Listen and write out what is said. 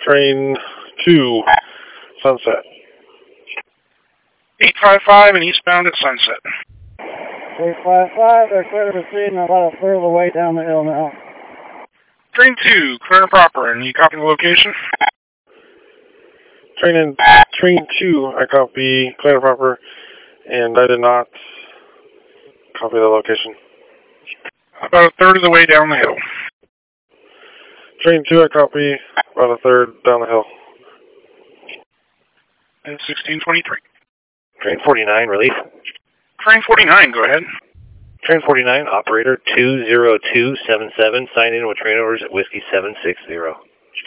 Train 2, Sunset. 855 and eastbound at Sunset. 855, they're clear to proceed and about a third of the way down the hill now. Train 2, clear and proper, and you copy the location? Train 2, I copy clear and proper, and I did not copy the location. About a third of the way down the hill. Train 2, I copy about a third down the hill. And 1623. Train 49, release. Train 49, go ahead. Train 49, operator 20277, sign in with train orders at Whiskey 760.